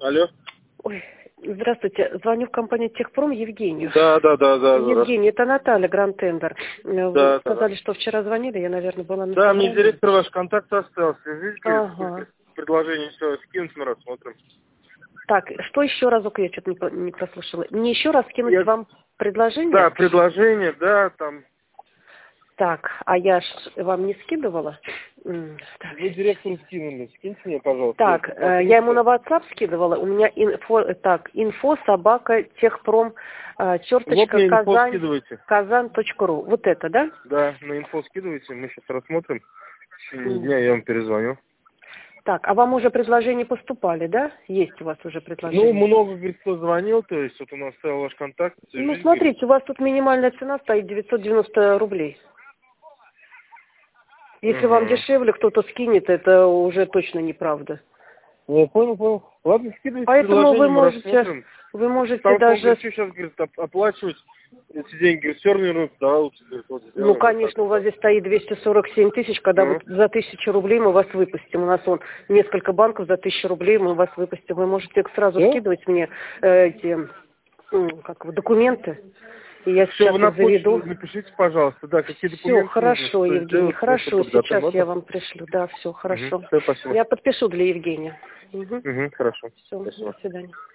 Алло. Ой, здравствуйте. Звоню в компанию Техпром Евгению. Да. Евгений, это Наталья, Гранд Тендер. Вы сказали, Да. что вчера звонили, я, наверное, была на Да, мне собрании. директор ваш контакт оставил. Свяжитесь, Ага. предложение все скинуть, мы рассмотрим. Так, что еще разок, я что-то не прослушала. Мне еще раз скинуть вам предложение? Да, предложение, да, там. Так, а я ж вам не скидывала? Так. Вы директору скинули. Скиньте мне, пожалуйста. Так, я ему на WhatsApp скидывала. У меня инфо собака техпром Вот мне инфо Казань скидывайте. казань.ру. Вот это, да? Да, на инфо скидывайте, мы сейчас рассмотрим. В течение дня я вам перезвоню. Так, а вам уже предложения поступали, да? Есть у вас уже предложения? Ну, много, говорит, кто звонил, то есть вот у нас оставил ваш контакт. Ну, смотрите, у вас тут минимальная цена стоит 990 рублей. Если вам дешевле кто-то скинет, это уже точно неправда. Я понял. Ладно, скидывайте Поэтому предложение, мы рассмотрим. вы можете Потому что он даже... говорит, что сейчас, говорит, оплачивать эти деньги, говорит, все равно вернуться, да, лучше, говорит, вот сделаем. Ну, конечно, у вас здесь стоит 247 тысяч, когда вот за 1000 рублей мы вас выпустим. У нас несколько банков, за 1000 рублей мы вас выпустим. Вы можете сразу скидывать мне эти документы, и я Все, сейчас вы на их заведу. почту напишите, пожалуйста, да, какие Все, документы хорошо, нужно, что Евгений, сделать, хорошо, просто подготовим, сейчас я ладно? вам пришлю. Да, все, хорошо. Все, спасибо. Я подпишу для Евгения. Хорошо. Все, Спасибо. до свидания.